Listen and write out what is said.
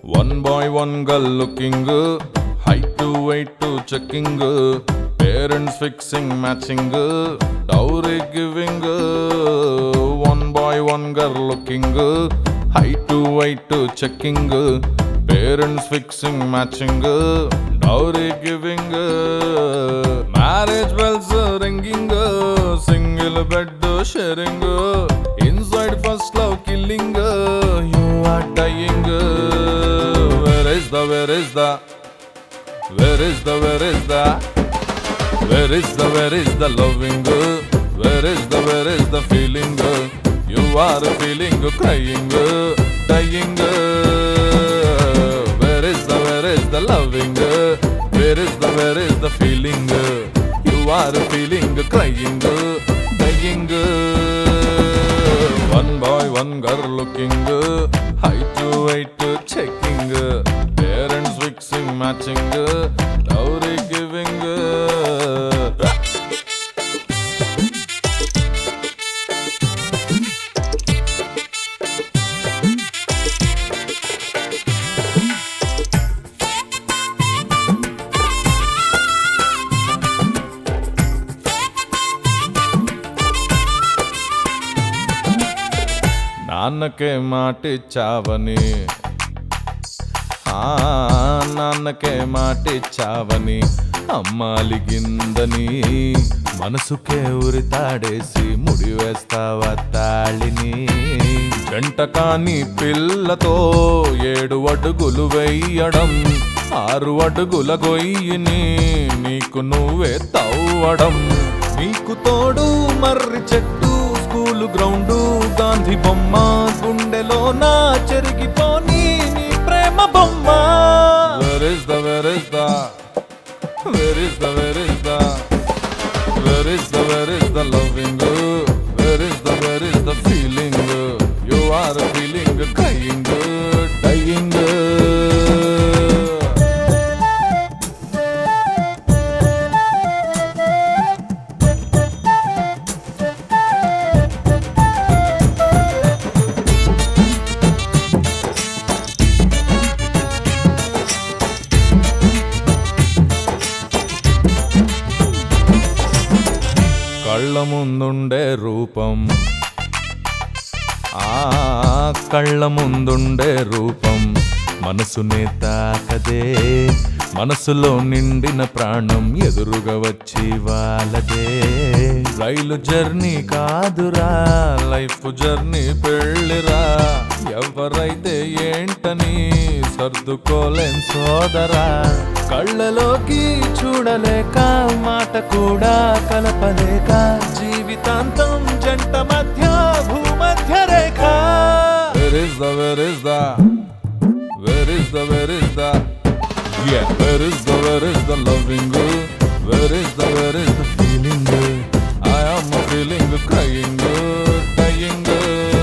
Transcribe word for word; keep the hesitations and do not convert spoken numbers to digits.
One boy, one girl looking, height to weight to checking, parents fixing, matching, dowry giving. One boy, one girl looking, height to weight to checking, parents fixing, matching, dowry giving. Marriage bells ringing, single bed sharing, inside first love killing, you are dying. Where is the, where is the, where is the, where is the, where is the, where is the loving, where is the, where is the feeling, you are feeling, crying, dying. Where is the, where is the loving, where is the, where is the feeling, you are feeling, crying, dying. One boy, one girl looking, height to weight checking, parents fixing, matching, dowry giving. నాన్నకే మాటిచ్చావని, ఆ నాన్నకే మాటిచ్చావని, అమ్మాలిగిందని మనసుకే ఉరితాడేసి ముడివేస్తావా తాళిని. జంట కాని పిల్లతో ఏడు అడుగులు వెయ్యడం, ఆరు అడుగుల గొయ్యిని నీకు నువ్వే తవ్వడం. నీకు తోడు మర్రి చెట్టు, స్కూలు గ్రౌండు, గాంధీ బొమ్మ, గుండెలో నా చెరిగిపోని నీ ప్రేమ బొమ్మ. Where is the, where is the, where is the, where is the, where is the, where is the loving, where is the, where is the feeling, you are feeling, crying, dying. కళ్ళ ముందుండే రూపం, ఆ కళ్ళ ముందుండే రూపం మనసునే తాకదే, మనసులో నిండిన ప్రాణం ఎదురుగా వచ్చి వాళ్ళదే. రైలు జర్నీ కాదురా, లైఫ్ జర్నీ పెళ్ళిరా, ఎవరైతే ఏంటని సర్దుకోలేం సోదరా. కళ్ళలోకి చూడలేక, మాట కూడా కలపలేక, జీవితాంతం జంట మధ్య భూమధ్య రేఖ. Where is the, where is the, where is the, where is the, yeah, where is the, where is the loving, where is the, where is the feeling, I am feeling, crying, dying.